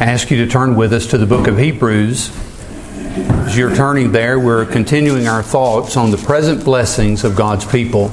I ask you to turn with us to the book of Hebrews. As you're turning there, we're continuing our thoughts on the present blessings of God's people.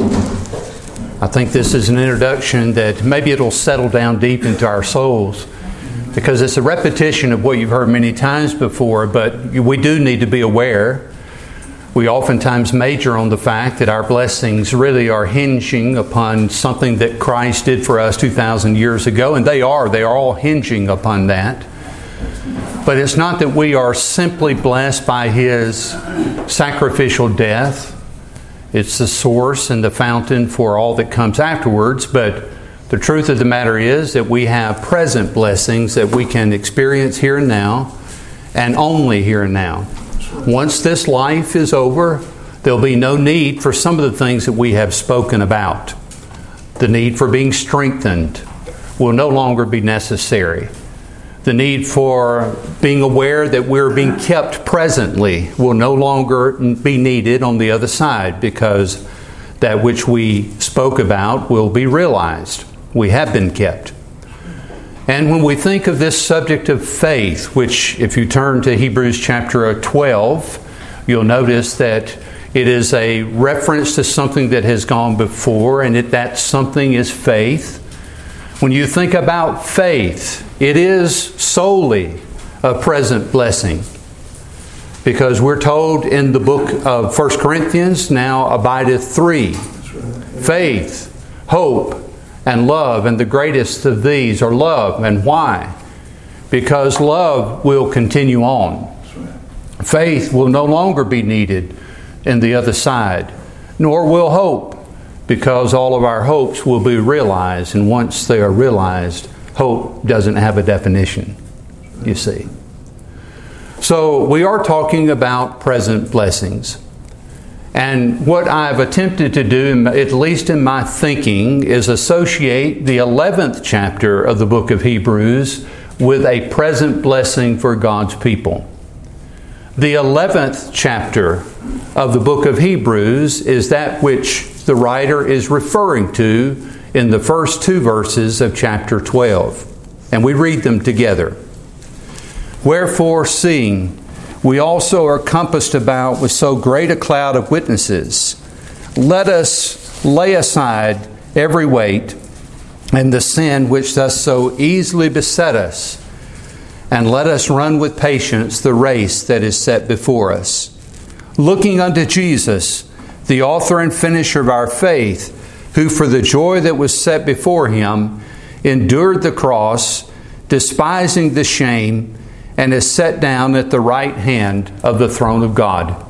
I think this is an introduction that maybe it'll settle down deep into our souls, because it's a repetition of what you've heard many times before, but we do need to be aware. We oftentimes major on the fact that our blessings really are hinging upon something that Christ did for us 2,000 years ago, and they are all hinging upon that. But it's not that we are simply blessed by His sacrificial death. It's the source and the fountain for all that comes afterwards. But the truth of the matter is that we have present blessings that we can experience here and now, and only here and now. Once this life is over, there'll be no need for some of the things that we have spoken about. The need for being strengthened will no longer be necessary. The need for being aware that we're being kept presently will no longer be needed on the other side, because that which we spoke about will be realized. We have been kept. And when we think of this subject of faith, which if you turn to Hebrews chapter 12, you'll notice that it is a reference to something that has gone before, and that something is faith. When you think about faith, it is solely a present blessing, because we're told in the book of 1 Corinthians, now abideth three: faith, hope, and love. And the greatest of these are love. And why? Because love will continue on. Faith will no longer be needed in the other side, nor will hope, because all of our hopes will be realized. And once they are realized, hope doesn't have a definition, you see. So we are talking about present blessings. And what I've attempted to do, at least in my thinking, is associate the 11th chapter of the book of Hebrews with a present blessing for God's people. The 11th chapter of the book of Hebrews is that which the writer is referring to in the first two verses of chapter 12. And we read them together. Wherefore, seeing we also are compassed about with so great a cloud of witnesses, let us lay aside every weight and the sin which does so easily beset us, and let us run with patience the race that is set before us, looking unto Jesus, the author and finisher of our faith, who for the joy that was set before Him endured the cross, despising the shame, and is set down at the right hand of the throne of God.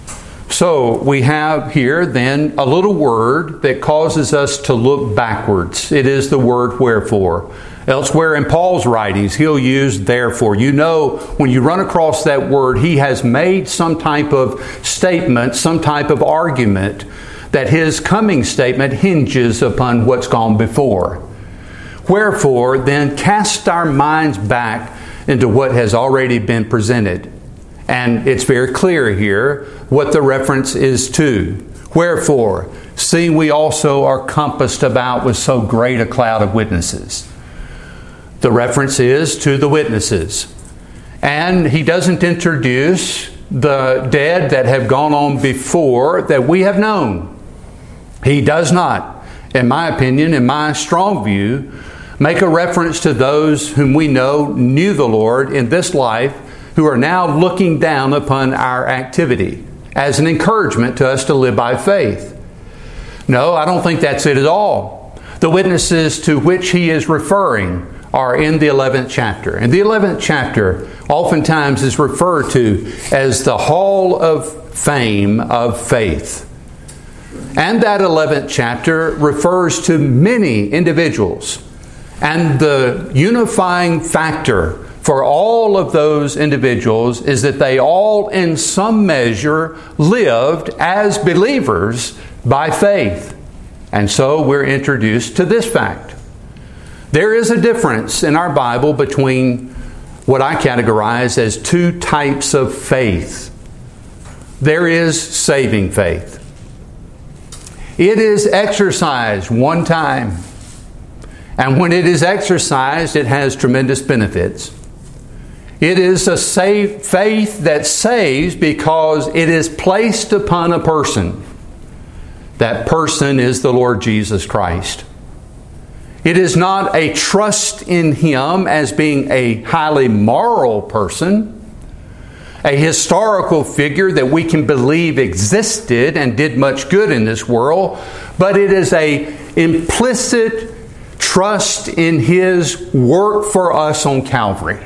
So we have here then a little word that causes us to look backwards. It is the word wherefore. Elsewhere in Paul's writings, he'll use therefore. You know, when you run across that word, he has made some type of statement, some type of argument, that his coming statement hinges upon what's gone before. Wherefore, then cast our minds back into what has already been presented. And it's very clear here what the reference is to. Wherefore, seeing we also are compassed about with so great a cloud of witnesses. The reference is to the witnesses. And he doesn't introduce the dead that have gone on before that we have known. He does not, in my opinion, in my strong view, make a reference to those whom we know knew the Lord in this life, who are now looking down upon our activity as an encouragement to us to live by faith. No, I don't think that's it at all. The witnesses to which he is referring are in the 11th chapter. And the 11th chapter oftentimes is referred to as the Hall of Fame of Faith. And that 11th chapter refers to many individuals. And the unifying factor for all of those individuals is that they all, in some measure, lived as believers by faith. And so we're introduced to this fact. There is a difference in our Bible between what I categorize as two types of faith. There is saving faith. It is exercised one time. And when it is exercised, it has tremendous benefits. It is a faith that saves because it is placed upon a person. That person is the Lord Jesus Christ. It is not a trust in Him as being a highly moral person, a historical figure that we can believe existed and did much good in this world, but it is an implicit trust in His work for us on Calvary.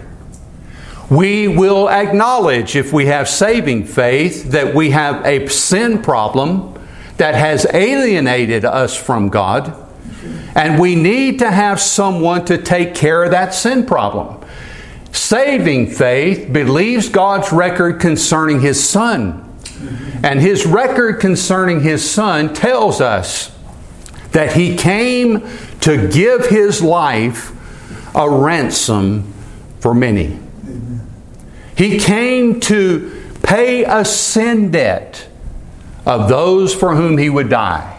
We will acknowledge, if we have saving faith, that we have a sin problem that has alienated us from God, and we need to have someone to take care of that sin problem. Saving faith believes God's record concerning His Son, and His record concerning His Son tells us that He came to give His life a ransom for many. He came to pay a sin debt of those for whom He would die.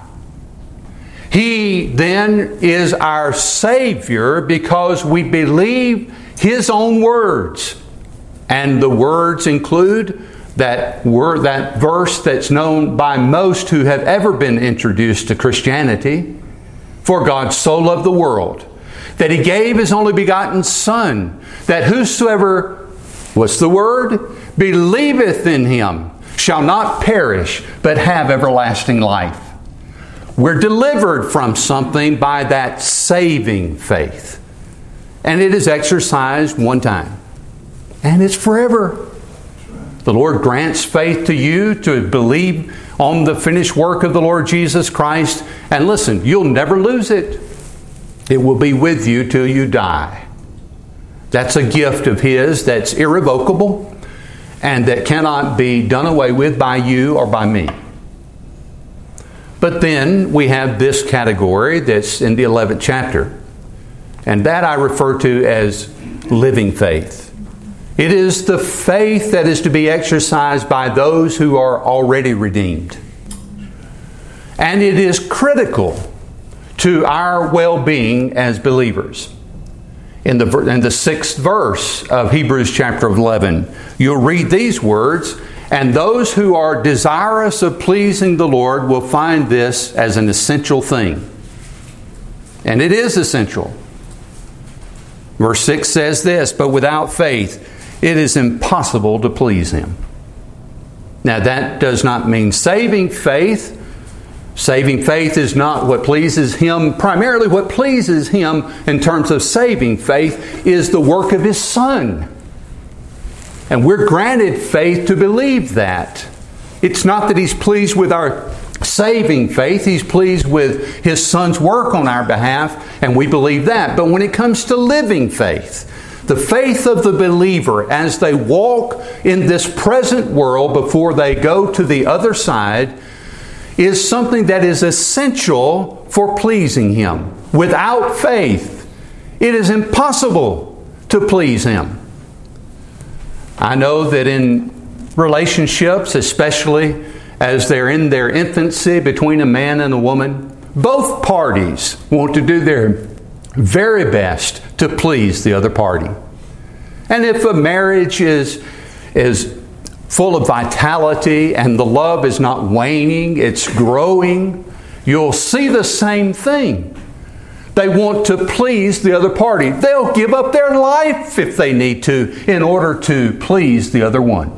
He then is our Savior because we believe His own words. And the words include that verse that's known by most who have ever been introduced to Christianity. For God so loved the world that He gave His only begotten Son, that whosoever, what's the word? Believeth in Him shall not perish, but have everlasting life. We're delivered from something by that saving faith. And it is exercised one time. And it's forever. The Lord grants faith to you to believe on the finished work of the Lord Jesus Christ. And listen, you'll never lose it. It will be with you till you die. That's a gift of His that's irrevocable and that cannot be done away with by you or by me. But then we have this category that's in the 11th chapter. And that I refer to as living faith. It is the faith that is to be exercised by those who are already redeemed. And it is critical to our well-being as believers. In the 6th verse of Hebrews chapter 11, you'll read these words, and those who are desirous of pleasing the Lord will find this as an essential thing. And it is essential. Verse 6 says this, but without faith it is impossible to please Him. Now that does not mean saving faith. Saving faith is not what pleases Him. Primarily what pleases Him in terms of saving faith is the work of His Son. And we're granted faith to believe that. It's not that He's pleased with our saving faith. He's pleased with His Son's work on our behalf, and we believe that. But when it comes to living faith, the faith of the believer as they walk in this present world before they go to the other side is something that is essential for pleasing Him. Without faith, it is impossible to please Him. I know that in relationships, especially as they're in their infancy between a man and a woman, both parties want to do their very best to please the other party. And if a marriage is full of vitality and the love is not waning, it's growing, you'll see the same thing. They want to please the other party. They'll give up their life if they need to in order to please the other one.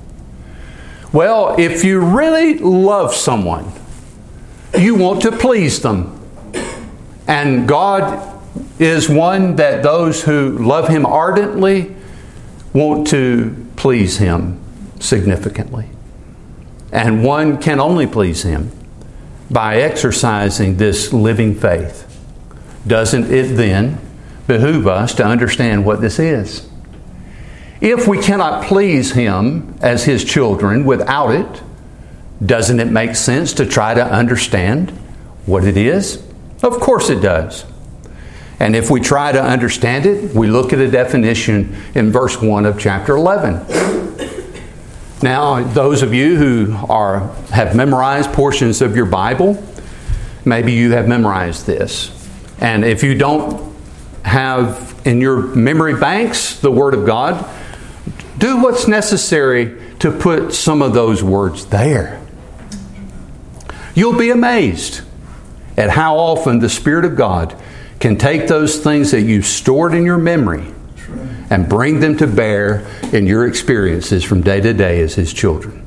Well, if you really love someone, you want to please them. And God is one that those who love Him ardently want to please Him significantly. And one can only please Him by exercising this living faith. Doesn't it then behoove us to understand what this is? If we cannot please Him as His children without it, doesn't it make sense to try to understand what it is? Of course it does. And if we try to understand it, we look at a definition in verse 1 of chapter 11. Now, those of you who have memorized portions of your Bible, maybe you have memorized this. And if you don't have in your memory banks the Word of God, Do what's necessary to put some of those words there. You'll be amazed at how often the Spirit of God can take those things that you've stored in your memory and bring them to bear in your experiences from day to day as His children.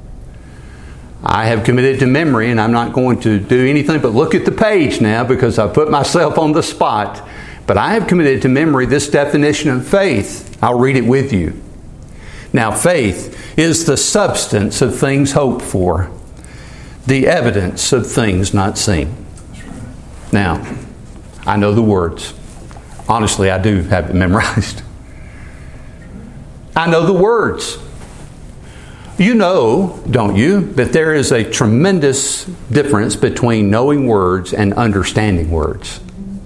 I have committed to memory, and I'm not going to do anything but look at the page now because I put myself on the spot. But I have committed to memory this definition of faith. I'll read it with you. Now, faith is the substance of things hoped for, the evidence of things not seen. Now, I know the words. Honestly, I do have it memorized. I know the words. You know, don't you, that there is a tremendous difference between knowing words and understanding words.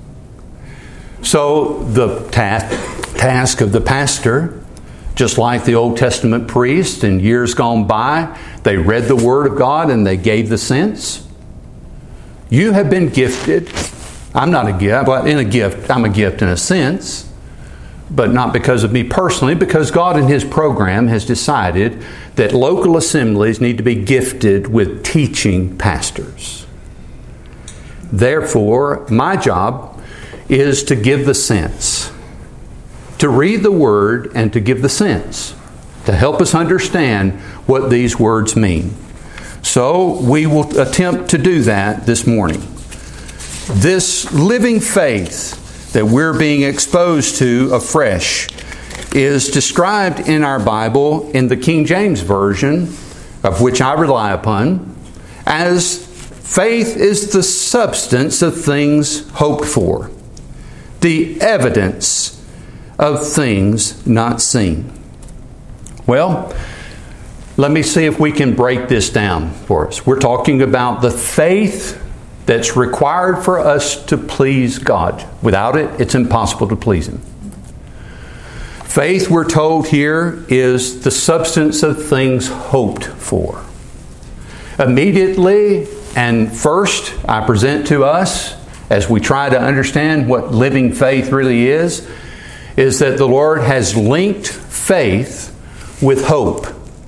So the task of the pastor, just like the Old Testament priest in years gone by, they read the Word of God and they gave the sense. You have been gifted. I'm not a gift, but in a gift, I'm a gift in a sense, but not because of me personally, because God in His program has decided that local assemblies need to be gifted with teaching pastors. Therefore, my job is to give the sense, to read the Word and to give the sense, to help us understand what these words mean. So we will attempt to do that this morning. This living faith that we're being exposed to afresh is described in our Bible in the King James Version, of which I rely upon, as faith is the substance of things hoped for, the evidence of things not seen. Well, let me see if we can break this down for us. We're talking about the faith that's required for us to please God. Without it, it's impossible to please Him. Faith, we're told here, is the substance of things hoped for. Immediately and first, I present to us, as we try to understand what living faith really is that the Lord has linked faith with hope.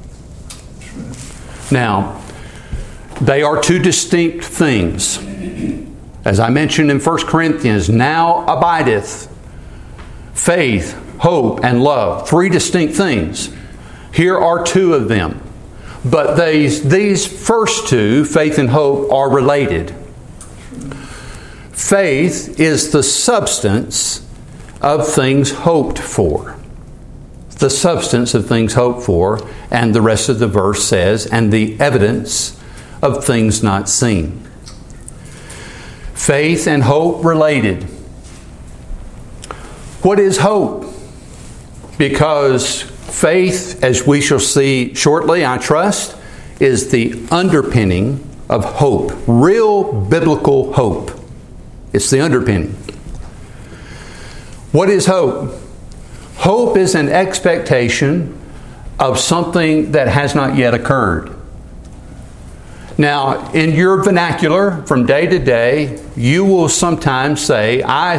Now, they are two distinct things. As I mentioned in 1 Corinthians, now abideth faith, hope, and love. Three distinct things. Here are two of them. But these first two, faith and hope, are related. Faith is the substance of things hoped for. The substance of things hoped for, and the rest of the verse says, and the evidence of things not seen. Faith and hope related. What is hope? Because faith, as we shall see shortly, I trust, is the underpinning of hope. Real biblical hope. It's the underpinning. What is hope? Hope is an expectation of something that has not yet occurred. Now, in your vernacular, from day to day, you will sometimes say, I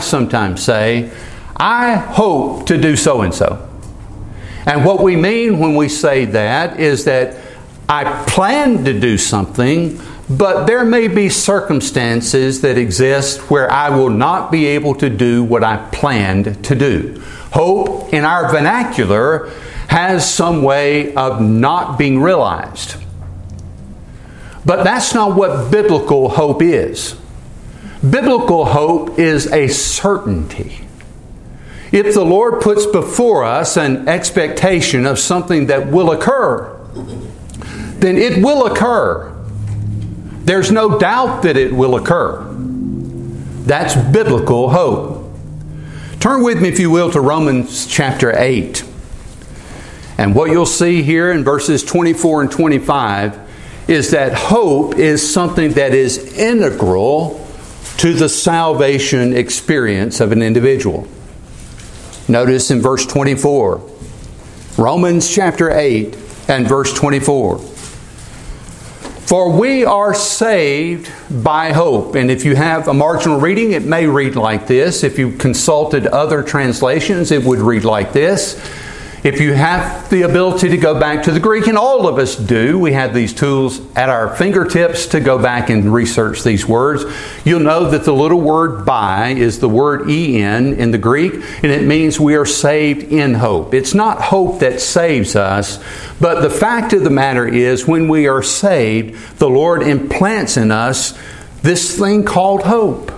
hope to do so-and-so. And what we mean when we say that is that I plan to do something, but there may be circumstances that exist where I will not be able to do what I planned to do. Hope, in our vernacular, has some way of not being realized. But that's not what biblical hope is. Biblical hope is a certainty. If the Lord puts before us an expectation of something that will occur, then it will occur. There's no doubt that it will occur. That's biblical hope. Turn with me, if you will, to Romans chapter 8. And what you'll see here in verses 24 and 25 is that hope is something that is integral to the salvation experience of an individual. Notice in verse 24, Romans chapter 8 and verse 24. For we are saved by hope. And if you have a marginal reading, it may read like this. If you consulted other translations, it would read like this. If you have the ability to go back to the Greek, and all of us do, we have these tools at our fingertips to go back and research these words, you'll know that the little word by is the word en in the Greek, and it means we are saved in hope. It's not hope that saves us, but the fact of the matter is when we are saved, the Lord implants in us this thing called hope.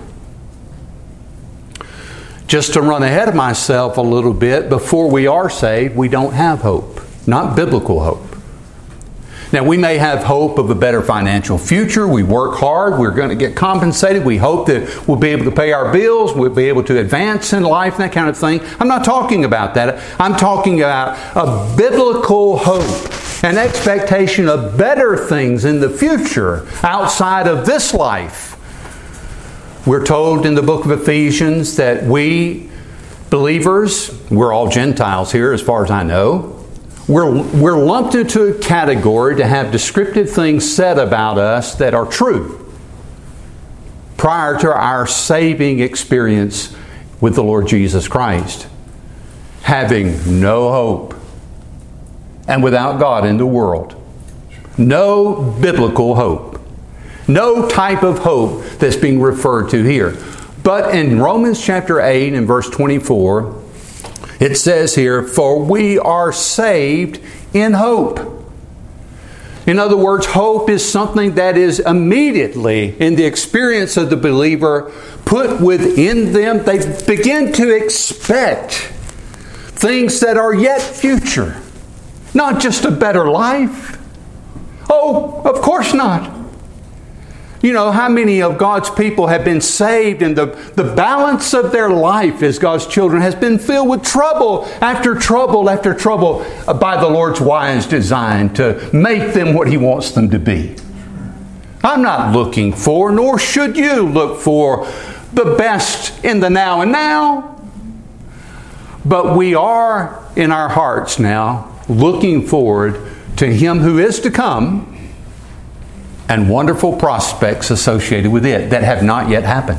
Just to run ahead of myself a little bit, before we are saved, we don't have hope. Not biblical hope. Now, we may have hope of a better financial future. We work hard. We're going to get compensated. We hope that we'll be able to pay our bills. We'll be able to advance in life and that kind of thing. I'm not talking about that. I'm talking about a biblical hope, an expectation of better things in the future outside of this life. We're told in the book of Ephesians that we believers, we're all Gentiles here as far as I know, we're lumped into a category to have descriptive things said about us that are true prior to our saving experience with the Lord Jesus Christ. Having no hope and without God in the world. No biblical hope. No type of hope that's being referred to here. But in Romans chapter 8 and verse 24, it says here, "For we are saved in hope." In other words, hope is something that is immediately in the experience of the believer put within them. They begin to expect things that are yet future. Not just a better life. Oh, of course not. You know, how many of God's people have been saved and the balance of their life as God's children has been filled with trouble after trouble after trouble by the Lord's wise design to make them what He wants them to be. I'm not looking for, nor should you look for, the best in the now and now. But we are in our hearts now looking forward to Him who is to come, and wonderful prospects associated with it that have not yet happened.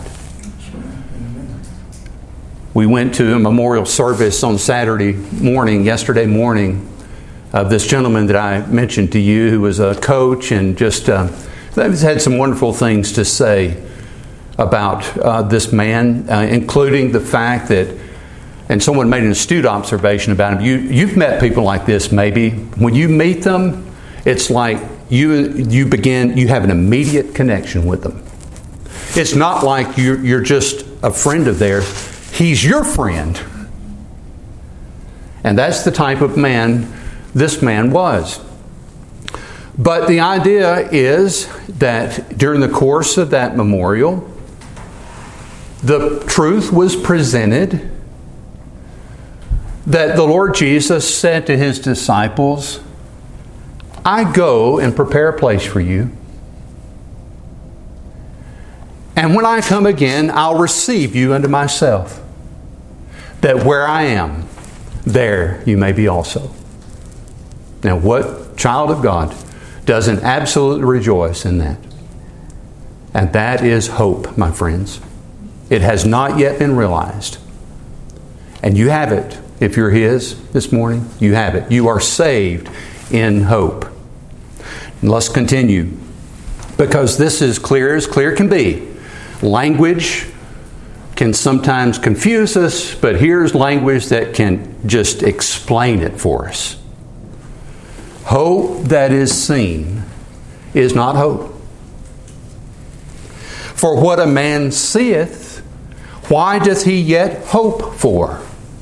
We went to a memorial service on yesterday morning, of this gentleman that I mentioned to you who was a coach and just had some wonderful things to say about this man, including the fact that, and someone made an astute observation about him, you've met people like this maybe. When you meet them, it's like you have an immediate connection with them. It's not like you're just a friend of theirs. He's your friend. And that's the type of man this man was. But the idea is that during the course of that memorial, the truth was presented that the Lord Jesus said to His disciples, "I go and prepare a place for you. And when I come again, I'll receive you unto myself, that where I am, there you may be also." Now, what child of God doesn't absolutely rejoice in that? And that is hope, my friends. It has not yet been realized. And you have it. If you're His this morning, you have it. You are saved in hope. And let's continue, because this is clear as clear can be. Language can sometimes confuse us, but here's language that can just explain it for us. Hope that is seen is not hope. For what a man seeth, why doth he yet hope for?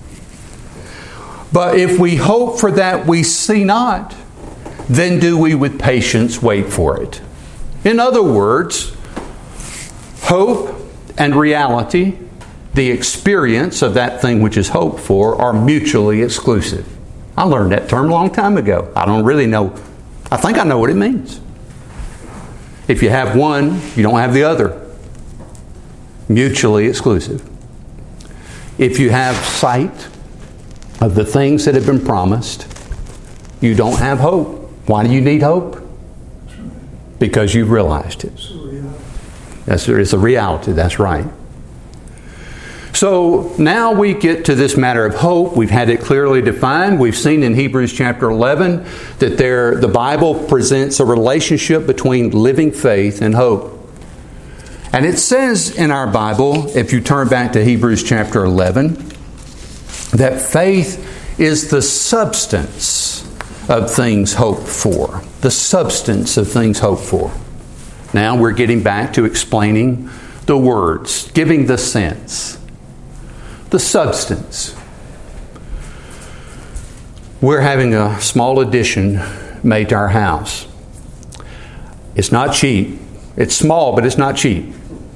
But if we hope for that we see not, then do we with patience wait for it. In other words, hope and reality, the experience of that thing which is hoped for, are mutually exclusive. I learned that term a long time ago. I don't really know. I think I know what it means. If you have one, you don't have the other. Mutually exclusive. If you have sight of the things that have been promised, you don't have hope. Why do you need hope? Because you've realized it. It's a reality, that's right. So now we get to this matter of hope. We've had it clearly defined. We've seen in Hebrews chapter 11 that the Bible presents a relationship between living faith and hope. And it says in our Bible, if you turn back to Hebrews chapter 11, that faith is the substance of things hoped for. The substance of things hoped for. Now we're getting back to explaining the words, giving the sense. The substance. We're having a small addition made to our house. It's not cheap. It's small, but it's not cheap.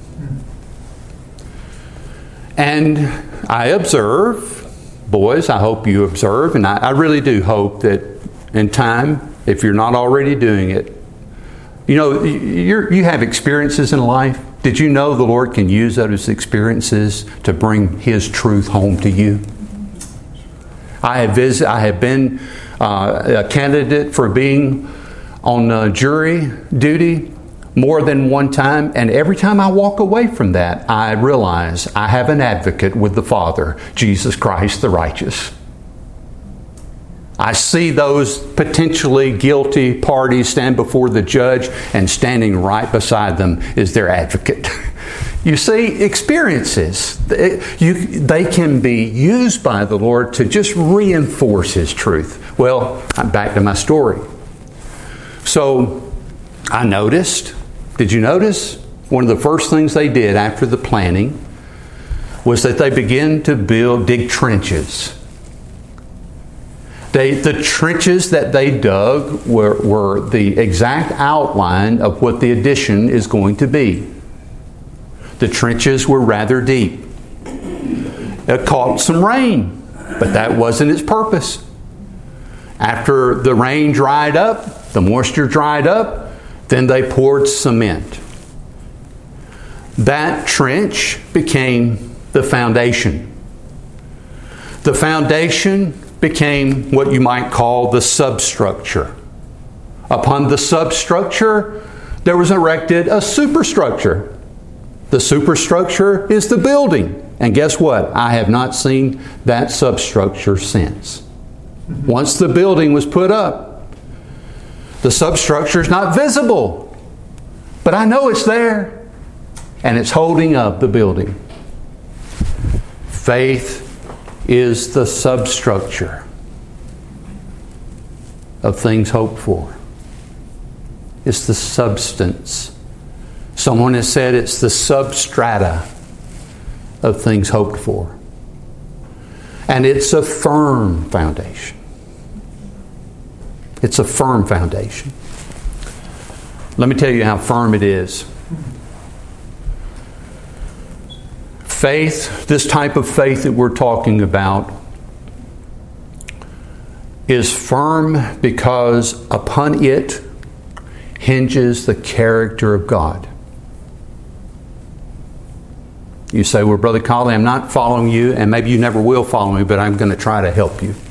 And I observe, boys, I hope you observe, and I really do hope that in time, if you're not already doing it, you know, you have experiences in life. Did you know the Lord can use those experiences to bring His truth home to you? I have been a candidate for being on jury duty more than one time, and every time I walk away from that, I realize I have an advocate with the Father, Jesus Christ the righteous. I see those potentially guilty parties stand before the judge, and standing right beside them is their advocate. You see, experiences, they can be used by the Lord to just reinforce His truth. Well, I'm back to my story. So, I noticed, did you notice? One of the first things they did after the planting was that they began to dig trenches. The trenches that they dug were the exact outline of what the addition is going to be. The trenches were rather deep. It caught some rain, but that wasn't its purpose. After the rain dried up, the moisture dried up, then they poured cement. That trench became the foundation. The foundation became what you might call the substructure. Upon the substructure, there was erected a superstructure. The superstructure is the building. And guess what? I have not seen that substructure since. Once the building was put up, the substructure is not visible. But I know it's there. And it's holding up the building. Faith is the substructure of things hoped for. It's the substance. Someone has said it's the substrata of things hoped for. And it's a firm foundation. It's a firm foundation. Let me tell you how firm it is. Faith, this type of faith that we're talking about, is firm because upon it hinges the character of God. You say, well, Brother Colley, I'm not following you, and maybe you never will follow me, but I'm going to try to help you.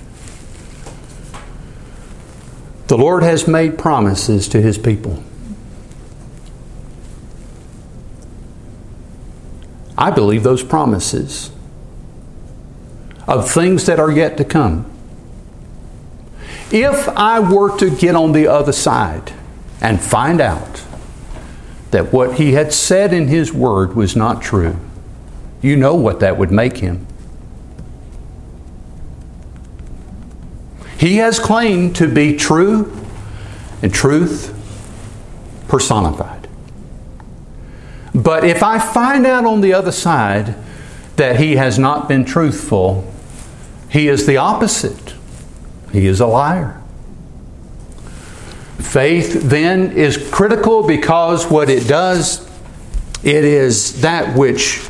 The Lord has made promises to His people. I believe those promises of things that are yet to come. If I were to get on the other side and find out that what He had said in His Word was not true, you know what that would make Him. He has claimed to be true and truth personified. But if I find out on the other side that He has not been truthful, He is the opposite. He is a liar. Faith then is critical because what it does, it is that which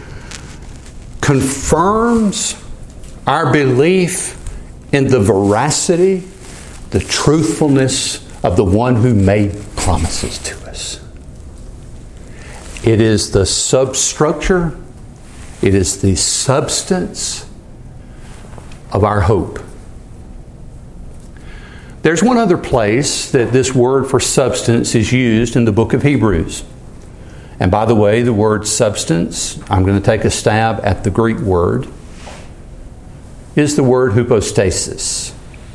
confirms our belief in the veracity, the truthfulness of the one who made promises to us. It is the substructure, it is the substance of our hope. There's one other place that this word for substance is used in the book of Hebrews. And by the way, the word substance, I'm going to take a stab at the Greek word, is the word hypostasis.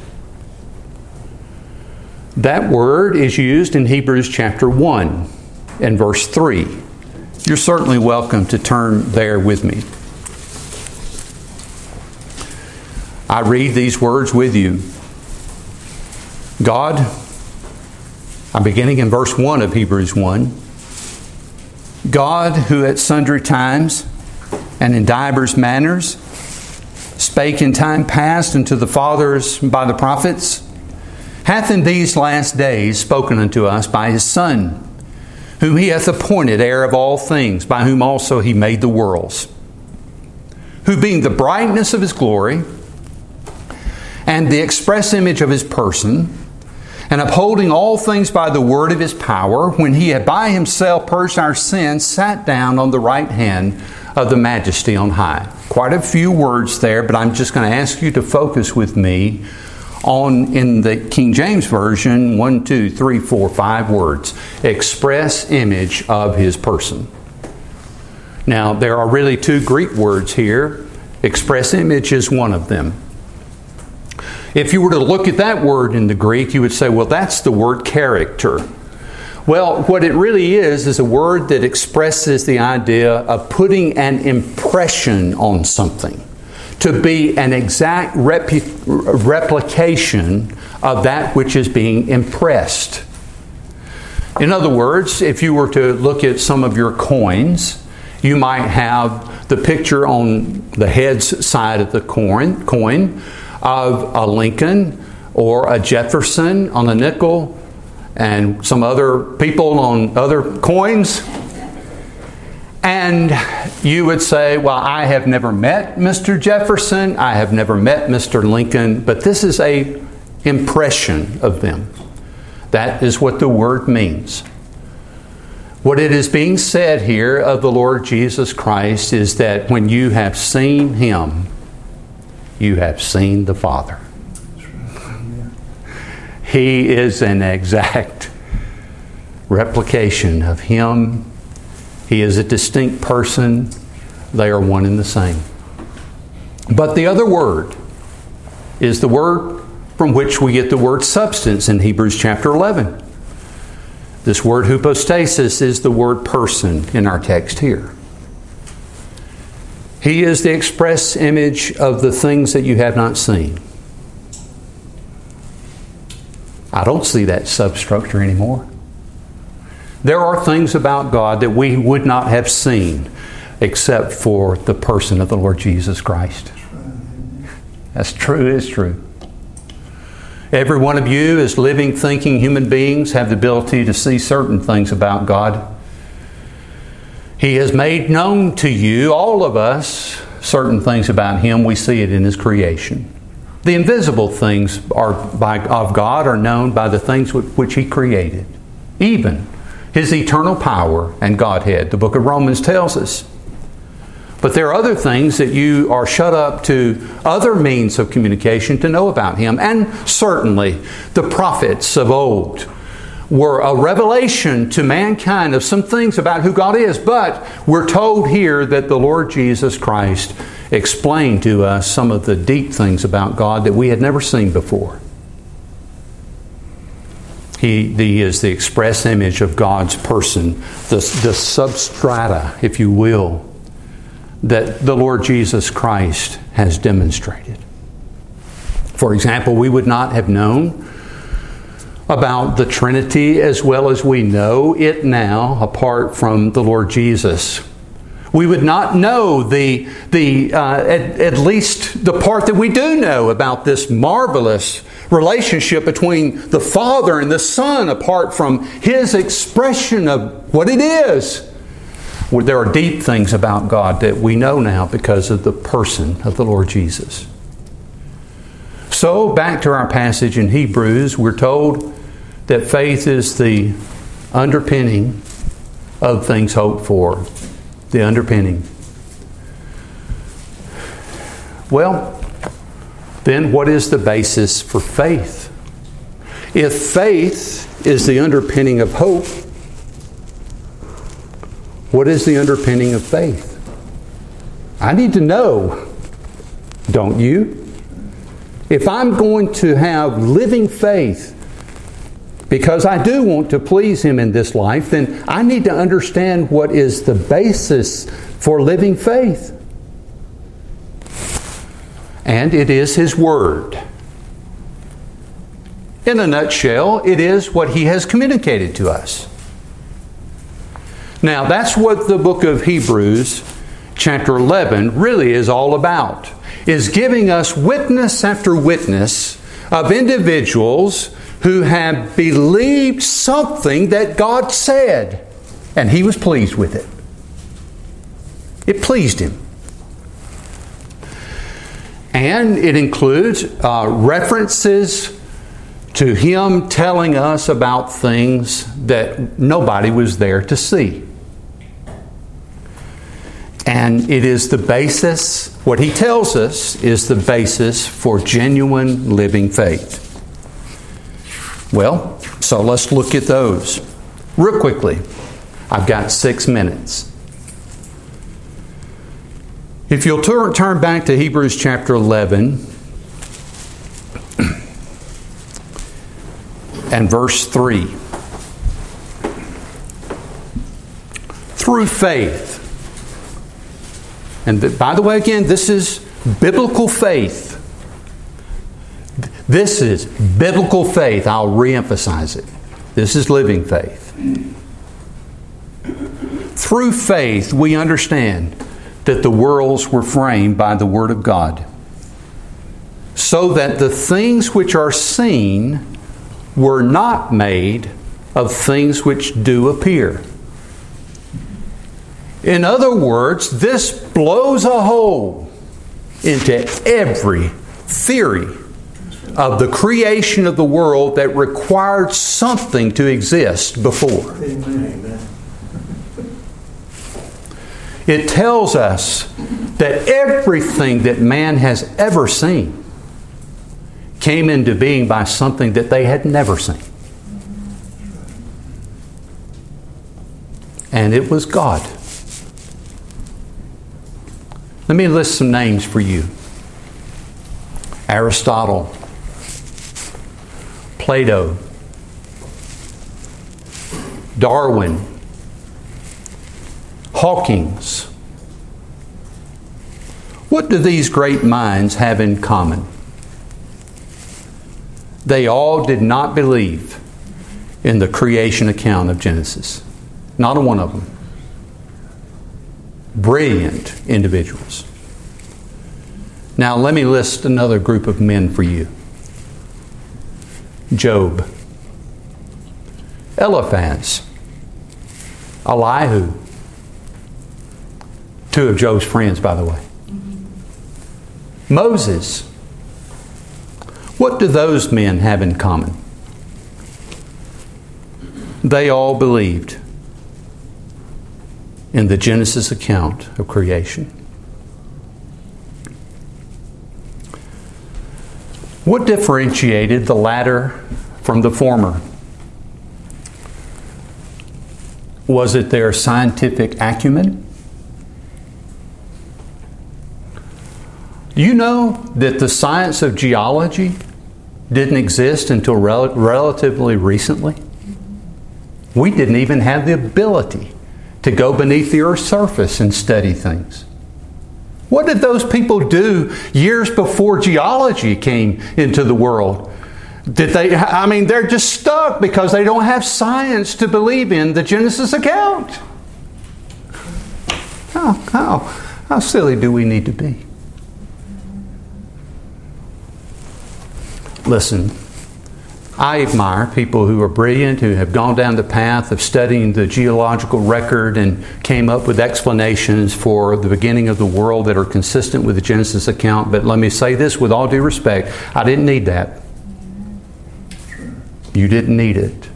That word is used in Hebrews chapter 1 and verse 3. You're certainly welcome to turn there with me. I read these words with you. God, I'm beginning in verse 1 of Hebrews 1. God, who at sundry times and in divers manners spake in time past unto the fathers by the prophets, hath in these last days spoken unto us by His Son, whom He hath appointed heir of all things, by whom also He made the worlds, who being the brightness of His glory and the express image of His person, and upholding all things by the word of His power, when He had by Himself purged our sins, sat down on the right hand of the Majesty on high. Quite a few words there, but I'm just going to ask you to focus with me on, in the King James Version, 1, 2, 3, 4, 5 words. Express image of His person. Now, there are really 2 Greek words here. Express image is one of them. If you were to look at that word in the Greek, you would say, well, that's the word character. Well, what it really is a word that expresses the idea of putting an impression on something, to be an exact replication of that which is being impressed. In other words, if you were to look at some of your coins, you might have the picture on the head's side of the coin of a Lincoln or a Jefferson on a nickel and some other people on other coins. And you would say, well, I have never met Mr. Jefferson, I have never met Mr. Lincoln, but this is an impression of them. That is what the word means. What it is being said here of the Lord Jesus Christ is that when you have seen Him, you have seen the Father. He is an exact replication of Him. He is a distinct person. They are one and the same. But the other word is the word from which we get the word substance in Hebrews chapter 11. This word hypostasis is the word person in our text here. He is the express image of the things that you have not seen. I don't see that substructure anymore. There are things about God that we would not have seen except for the person of the Lord Jesus Christ. That's true, it's true. Every one of you as living, thinking human beings have the ability to see certain things about God. He has made known to you, all of us, certain things about Him. We see it in His creation. The invisible things of God are known by the things which He created. Even His eternal power and Godhead, the book of Romans tells us. But there are other things that you are shut up to other means of communication to know about Him. And certainly the prophets of old were a revelation to mankind of some things about who God is. But we're told here that the Lord Jesus Christ explained to us some of the deep things about God that we had never seen before. He is the express image of God's person, the substrata, if you will, that the Lord Jesus Christ has demonstrated. For example, we would not have known about the Trinity as well as we know it now apart from the Lord Jesus. We would not know at least the part that we do know about this marvelous relationship between the Father and the Son apart from His expression of what it is. There are deep things about God that we know now because of the person of the Lord Jesus. So, back to our passage in Hebrews, we're told that faith is the underpinning of things hoped for. The underpinning. Well, then what is the basis for faith? If faith is the underpinning of hope, What is the underpinning of faith? I need to know, don't you? If I'm going to have living faith, because I do want to please Him in this life, then I need to understand what is the basis for living faith. And it is His Word. In a nutshell, it is what He has communicated to us. Now, that's what the book of Hebrews, chapter 11, really is all about. Is giving us witness after witness of individuals who have believed something that God said, and He was pleased with it. It pleased Him. And it includes references to Him telling us about things that nobody was there to see. And it is the basis, what He tells us is the basis for genuine living faith. Well, so let's look at those. Real quickly. I've got 6 minutes. If you'll turn back to Hebrews chapter 11 and verse 3. Through faith. And by the way, again, this is biblical faith. This is biblical faith. I'll reemphasize it. This is living faith. Through faith, we understand that the worlds were framed by the Word of God, so that the things which are seen were not made of things which do appear. In other words, this blows a hole into every theory of the creation of the world that required something to exist before. Amen. It tells us that everything that man has ever seen came into being by something that they had never seen. And it was God. Let me list some names for you. Aristotle, Plato, Darwin, Hawkins. What do these great minds have in common? They all did not believe in the creation account of Genesis. Not a one of them. Brilliant individuals. Now let me list another group of men for you. Job, Eliphaz, Elihu. Two of Job's friends, by the way. Moses. What do those men have in common? They all believed in the Genesis account of creation. What differentiated the latter from the former? Was it their scientific acumen? You know that the science of geology didn't exist until relatively recently? We didn't even have the ability to go beneath the Earth's surface and study things. What did those people do years before geology came into the world? They're just stuck because they don't have science to believe in the Genesis account. How silly do we need to be? Listen, I admire people who are brilliant, who have gone down the path of studying the geological record and came up with explanations for the beginning of the world that are consistent with the Genesis account. But let me say this with all due respect, I didn't need that. You didn't need it.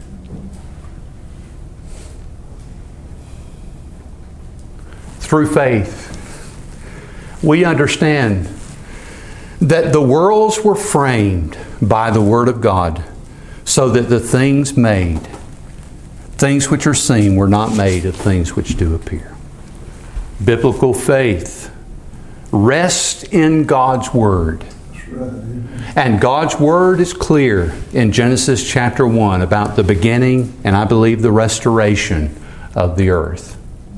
Through faith, we understand that the worlds were framed by the Word of God, so that the things made, Things which are seen were not made of things which do appear. Biblical faith rests in God's Word. And God's Word is clear in Genesis chapter 1 about the beginning and I believe the restoration of the earth.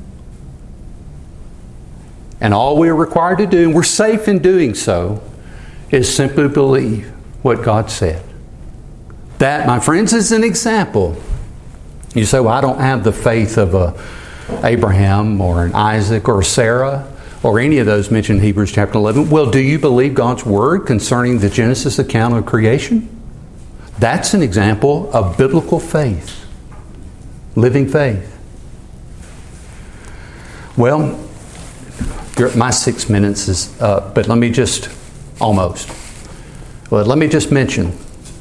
And all we are required to do, and we're safe in doing so, is simply believe what God said. That, my friends, is an example. You say, well, I don't have the faith of Abraham or an Isaac or Sarah or any of those mentioned in Hebrews chapter 11. Well, do you believe God's Word concerning the Genesis account of creation? That's an example of biblical faith, living faith. Well, my 6 minutes is up, but let me just mention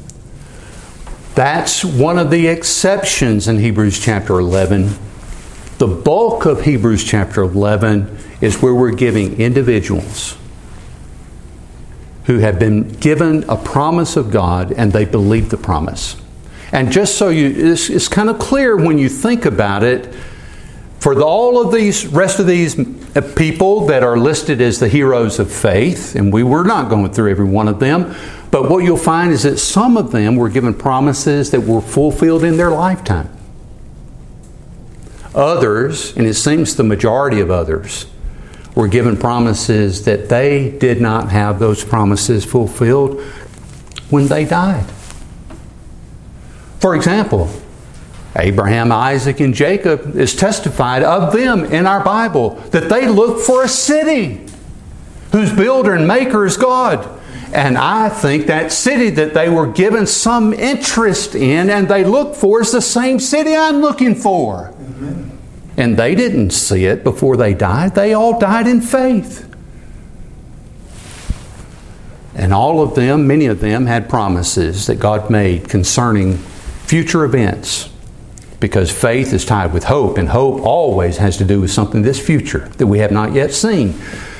that's one of the exceptions in Hebrews chapter 11. The bulk of Hebrews chapter 11 is where we're giving individuals who have been given a promise of God and they believe the promise. And just so it's kind of clear when you think about it, for all of these rest of these people that are listed as the heroes of faith, and we were not going through every one of them, but what you'll find is that some of them were given promises that were fulfilled in their lifetime. Others, and it seems the majority of others, were given promises that they did not have those promises fulfilled when they died. For example, Abraham, Isaac, and Jacob is testified of them in our Bible that they looked for a city whose builder and maker is God. And I think that city that they were given some interest in and they looked for is the same city I'm looking for. Amen. And they didn't see it before they died. They all died in faith. And all of them, many of them, had promises that God made concerning future events. Because faith is tied with hope, and hope always has to do with something that's future that we have not yet seen.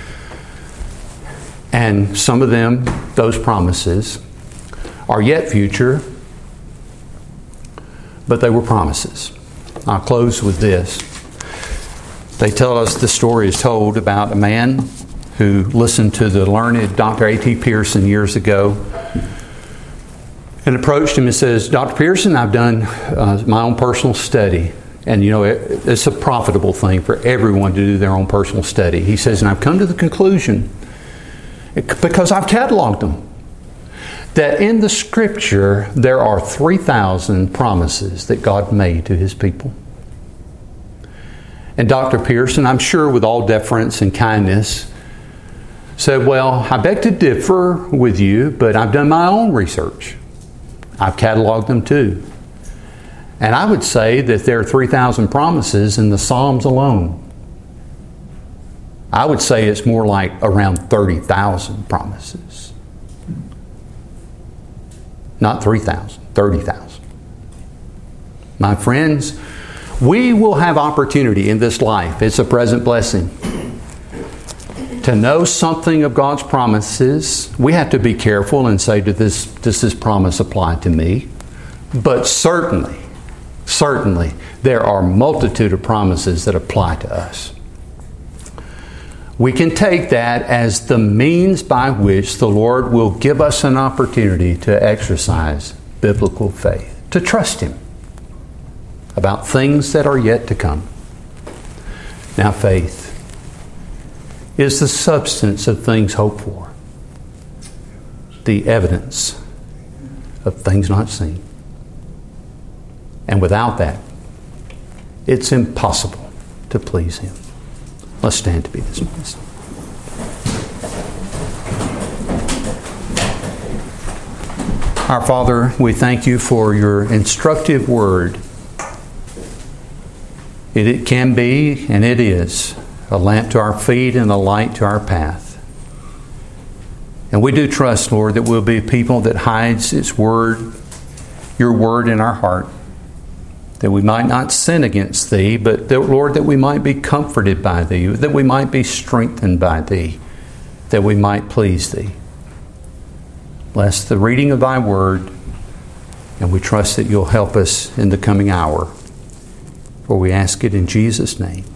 And some of them, those promises, are yet future, but they were promises. I'll close with this. They tell us the story is told about a man who listened to the learned Dr. A.T. Pierson years ago and approached him and says, Dr. Pierson, I've done my own personal study. And you know, it's a profitable thing for everyone to do their own personal study. He says, and I've come to the conclusion, because I've cataloged them, that in the Scripture there are 3,000 promises that God made to His people. And Dr. Pierson, I'm sure with all deference and kindness, said, well, I beg to differ with you, but I've done my own research. I've cataloged them too. And I would say that there are 3,000 promises in the Psalms alone. I would say it's more like around 30,000 promises. Not 3,000, 30,000. My friends, we will have opportunity in this life. It's a present blessing. To know something of God's promises, we have to be careful and say, does this promise apply to me? But certainly, there are a multitude of promises that apply to us. We can take that as the means by which the Lord will give us an opportunity to exercise biblical faith, to trust Him about things that are yet to come. Now, faith is the substance of things hoped for, the evidence of things not seen. And without that, it's impossible to please Him. Let's stand to be dismissed. Our Father, we thank You for Your instructive word. It can be, and it is, a lamp to our feet and a light to our path. And we do trust, Lord, that we'll be a people that hides its word, Your word in our heart, that we might not sin against Thee, but that, Lord, that we might be comforted by Thee, that we might be strengthened by Thee, that we might please Thee. Bless the reading of Thy word, and we trust that You'll help us in the coming hour. For we ask it in Jesus' name.